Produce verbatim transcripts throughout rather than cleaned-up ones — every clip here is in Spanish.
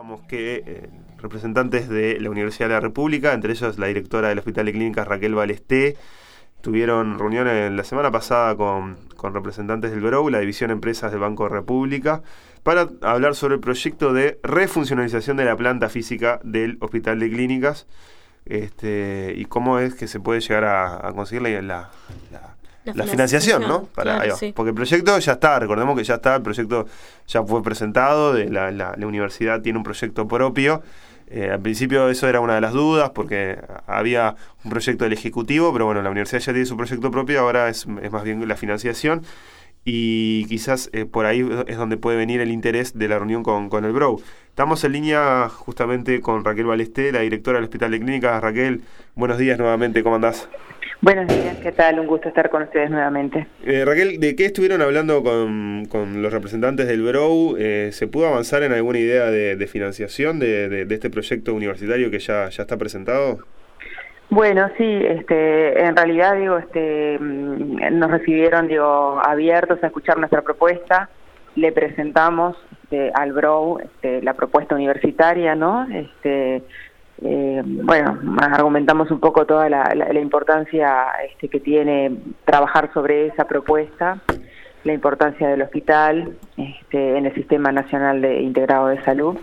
Vamos que eh, representantes de la Universidad de la República, entre ellos la directora del Hospital de Clínicas Raquel Balesté, tuvieron reuniones la semana pasada con, con representantes del B R O U, la División Empresas del Banco República, para hablar sobre el proyecto de refuncionalización de la planta física del Hospital de Clínicas este, y cómo es que se puede llegar a, a conseguir la, la, la, la, la financiación, ¿no? Para, claro, sí. Porque el proyecto ya está, recordemos que ya está, el proyecto ya fue presentado, de la, la, la universidad tiene un proyecto propio. Eh, al principio eso era una de las dudas porque había un proyecto del Ejecutivo, pero bueno, la universidad ya tiene su proyecto propio, ahora es, es más bien la financiación y quizás eh, por ahí es donde puede venir el interés de la reunión con, con el B R O U. Estamos en línea justamente con Raquel Balesté, la directora del Hospital de Clínicas. Raquel, buenos días nuevamente, ¿cómo andás? Buenos días, ¿qué tal? Un gusto estar con ustedes nuevamente. Eh, Raquel, ¿de qué estuvieron hablando con, con los representantes del B R O U? Eh, ¿Se pudo avanzar en alguna idea de, de financiación de, de, de este proyecto universitario que ya, ya está presentado? Bueno, sí, este, en realidad digo, este, nos recibieron, digo, abiertos a escuchar nuestra propuesta. Le presentamos este, al B R O U este, la propuesta universitaria, ¿no? Este, Eh, bueno, argumentamos un poco toda la, la, la importancia este, que tiene trabajar sobre esa propuesta, la importancia del hospital este, en el Sistema Nacional de Integrado de Salud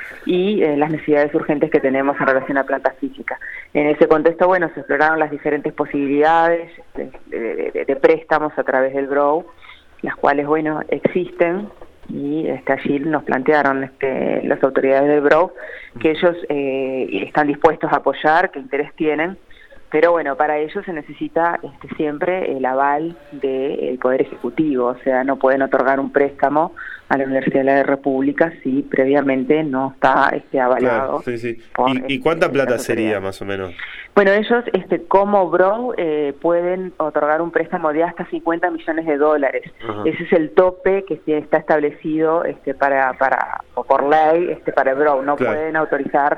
y eh, las necesidades urgentes que tenemos en relación a plantas físicas. En ese contexto, bueno, se exploraron las diferentes posibilidades de, de, de, de préstamos a través del B R O U, las cuales, bueno, existen. Y este, allí nos plantearon este, las autoridades del B R O U que ellos eh, están dispuestos a apoyar, qué interés tienen, pero bueno, para ello se necesita este, siempre el aval del Poder Ejecutivo, o sea, no pueden otorgar un préstamo a la Universidad de la República si previamente no está este, avalado. Claro, sí, sí. Por, ¿Y, este, ¿Y cuánta plata sería más o menos? Bueno, ellos este, como B R O U eh, pueden otorgar un préstamo de hasta cincuenta millones de dólares. Ajá. Ese es el tope que está establecido este, para, para, por ley este, para el B R O U. No claro. pueden autorizar,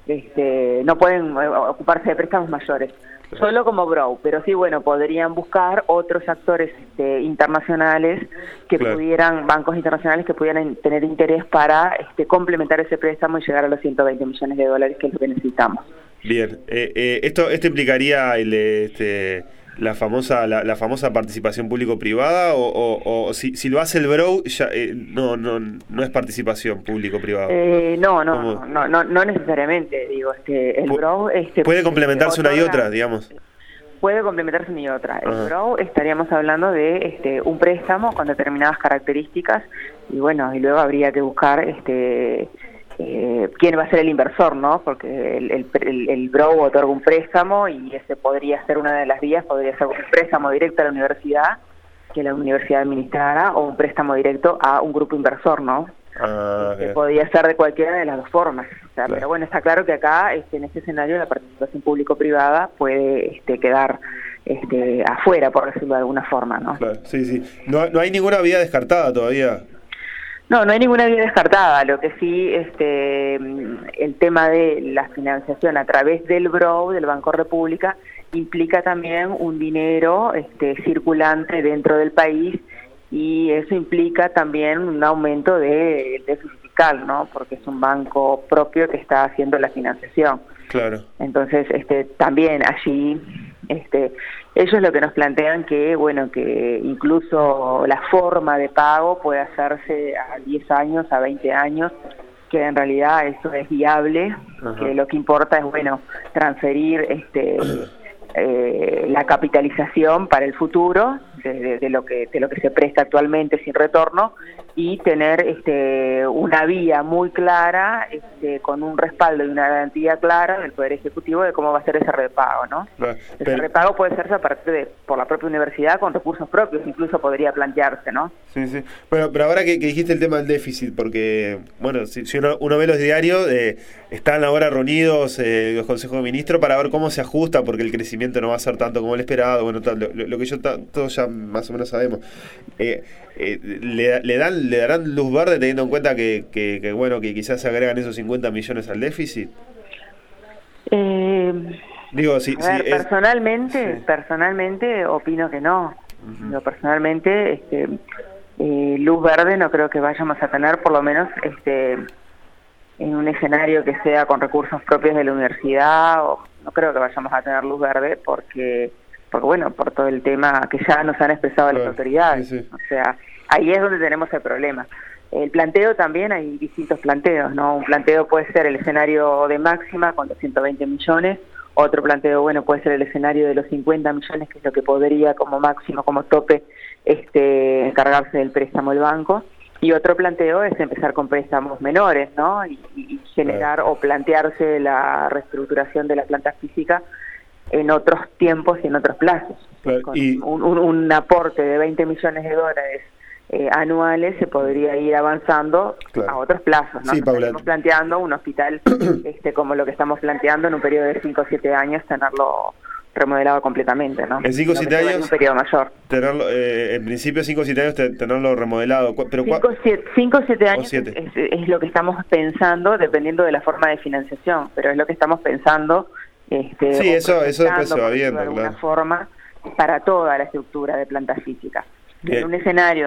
este, no pueden ocuparse de préstamos mayores. Claro. Solo como B R O U, pero sí, bueno, podrían buscar otros actores este, internacionales que claro. pudieran, bancos internacionales que pudieran tener interés para este, complementar ese préstamo y llegar a los ciento veinte millones de dólares que es lo que necesitamos. Bien, eh, eh, esto esto implicaría el, este, la famosa la, la famosa participación público-privada o, o, o si, si lo hace el B R O U ya eh, no no no es participación público-privada. Eh, no no, no no no necesariamente digo este el B R O U este, puede complementarse una y otra, digamos. Puede complementarse una y otra. El B R O U estaríamos hablando de este un préstamo con determinadas características y bueno y luego habría que buscar este Eh, quién va a ser el inversor, ¿no? Porque el, el, el, el B R O U otorga un préstamo y ese podría ser una de las vías, podría ser un préstamo directo a la universidad, que la universidad administrara, o un préstamo directo a un grupo inversor, ¿no? Ah, este, podría ser de cualquiera de las dos formas. O sea, claro. Pero bueno, está claro que acá, este, en este escenario, la participación público-privada puede este, quedar este, afuera, por decirlo de alguna forma, ¿no? Claro, sí, sí. No, no hay ninguna vía descartada todavía. No, no hay ninguna vía descartada. Lo que sí, este, el tema de la financiación a través del B R O U, del Banco República, implica también un dinero este, circulante dentro del país y eso implica también un aumento del déficit fiscal, ¿no? Porque es un banco propio que está haciendo la financiación. Claro. Entonces, este, también allí, este, ellos lo que nos plantean que, bueno, que incluso la forma de pago puede hacerse a diez años, a veinte años, que en realidad eso es viable. Ajá. Que lo que importa es, bueno, transferir este eh, la capitalización para el futuro de, de, de lo que de lo que se presta actualmente sin retorno y tener este una vía muy clara este, con un respaldo y una garantía clara del Poder Ejecutivo de cómo va a ser ese repago, ¿no? Claro, pero... Ese repago puede hacerse a partir de por la propia universidad con recursos propios, incluso podría plantearse, ¿no? Sí, sí. Bueno, pero ahora que, que dijiste el tema del déficit, porque, bueno, si, si uno, uno ve los diarios, eh, están ahora reunidos eh, los consejos de ministros para ver cómo se ajusta, porque el crecimiento no va a ser tanto como el esperado, bueno, tal, lo, lo que yo ta, todos ya más o menos sabemos. Eh, eh, le, le dan le darán luz verde teniendo en cuenta que, que, que bueno que quizás se agregan esos cincuenta millones al déficit. Eh, Digo, si, a ver, si personalmente, es, sí. personalmente opino que no. Uh-huh. Yo personalmente, este, eh, luz verde no creo que vayamos a tener, por lo menos, este, en un escenario que sea con recursos propios de la universidad, o no creo que vayamos a tener luz verde porque, porque bueno, por todo el tema que ya nos han expresado claro, las autoridades. Sí, sí. O sea, ahí es donde tenemos el problema. El planteo también, hay distintos planteos, ¿no? Un planteo puede ser el escenario de máxima con los ciento veinte millones, otro planteo, bueno, puede ser el escenario de los cincuenta millones, que es lo que podría como máximo, como tope, este, encargarse del préstamo el banco, y otro planteo es empezar con préstamos menores, ¿no? Y, y generar claro. o plantearse la reestructuración de la planta física en otros tiempos y en otros plazos. Claro. Con y... un, un, un aporte de veinte millones de dólares Eh, anuales se podría ir avanzando claro. a otros plazos, ¿no? Sí, Paula. Estamos planteando un hospital este como lo que estamos planteando en un periodo de cinco o siete años, tenerlo remodelado completamente, ¿no? En cinco o siete años, en un periodo mayor. Tenerlo, eh, en principio cinco o siete años te, tenerlo remodelado. Pero cinco o siete años es, es, es lo que estamos pensando, dependiendo de la forma de financiación, pero es lo que estamos pensando. Este, sí, eso, eso después se va viendo, de alguna claro. forma, para toda la estructura de planta física. Bien. En un escenario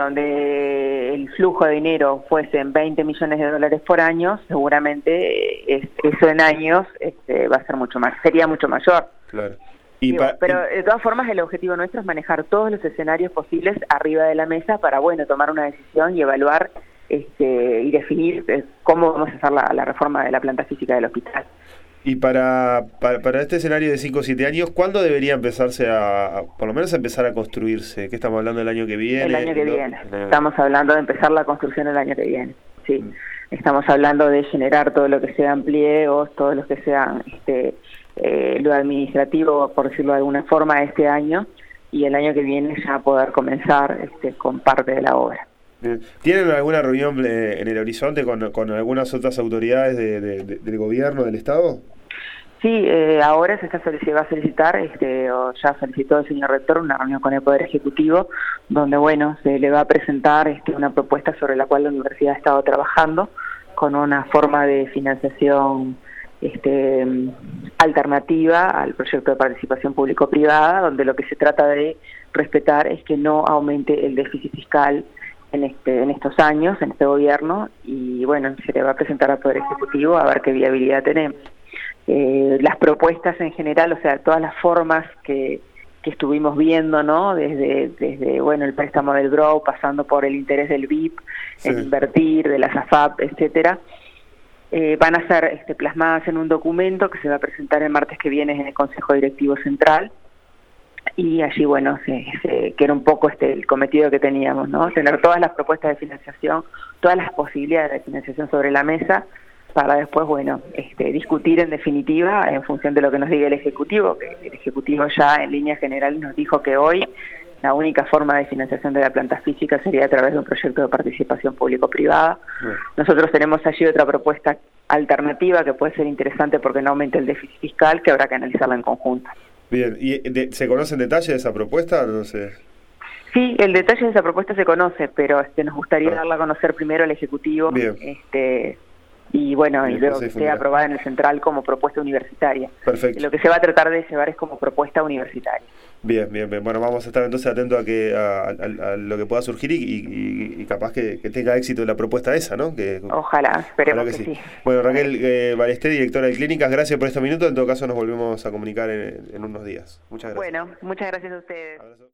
donde el flujo de dinero fuese en veinte millones de dólares por año, seguramente es, eso en años este, va a ser mucho más, sería mucho mayor. Claro. Y Digo, pero de todas formas el objetivo nuestro es manejar todos los escenarios posibles arriba de la mesa para, bueno, tomar una decisión y evaluar este, y definir eh, cómo vamos a hacer la, la reforma de la planta física del hospital. Y para, para, para este escenario de cinco o siete años, ¿cuándo debería empezarse a, a, por lo menos a empezar a construirse? ¿Qué estamos hablando del año que viene? El año que ¿no? viene. Estamos hablando de empezar la construcción el año que viene, sí. Mm. Estamos hablando de generar todo lo que sean pliegos, todo lo que sean este, eh, lo administrativo, por decirlo de alguna forma, este año, y el año que viene ya poder comenzar este, con parte de la obra. ¿Tienen alguna reunión eh, en el horizonte con, con algunas otras autoridades de, de, de, del gobierno, del Estado? Sí, eh, ahora se, está, se va a solicitar, este, o ya solicitó el señor rector, una reunión con el Poder Ejecutivo, donde, bueno, se le va a presentar este, una propuesta sobre la cual la universidad ha estado trabajando, con una forma de financiación este, alternativa al proyecto de participación público-privada, donde lo que se trata de respetar es que no aumente el déficit fiscal en este en estos años, en este gobierno, y bueno, se le va a presentar al Poder Ejecutivo a ver qué viabilidad tenemos. Eh, las propuestas en general, o sea, todas las formas que, que estuvimos viendo, ¿no? Desde, desde bueno, el préstamo del B R O, pasando por el interés del B I P, sí. en invertir, de las A F A P, etcétera, eh, van a ser este, plasmadas en un documento que se va a presentar el martes que viene en el Consejo Directivo Central. Y allí, bueno, se, se, que era un poco este el cometido que teníamos, ¿no? Tener todas las propuestas de financiación, todas las posibilidades de financiación sobre la mesa, para después, bueno, este, discutir en definitiva en función de lo que nos diga el Ejecutivo, que el Ejecutivo ya en líneas generales nos dijo que hoy la única forma de financiación de la planta física sería a través de un proyecto de participación público-privada. Bueno. Nosotros tenemos allí otra propuesta alternativa que puede ser interesante porque no aumenta el déficit fiscal, que habrá que analizarla en conjunto. Bien, ¿y de, se conoce en detalle de esa propuesta? No sé. Sí, el detalle de esa propuesta se conoce, pero este, nos gustaría ah. darla a conocer primero al Ejecutivo. Bien. Este, y bueno, y, y luego que sea aprobada en el Central como propuesta universitaria. Perfecto. Lo que se va a tratar de llevar es como propuesta universitaria. Bien, bien, bien. Bueno, vamos a estar entonces atentos a que a, a, a lo que pueda surgir y, y, y capaz que, que tenga éxito la propuesta esa, ¿no? Que, ojalá, esperemos ojalá que, que sí. sí. Bueno, Raquel eh, Balesté, directora de Clínicas, gracias por estos minutos. En todo caso, nos volvemos a comunicar en, en unos días. Muchas gracias. Bueno, muchas gracias a ustedes. Abrazo.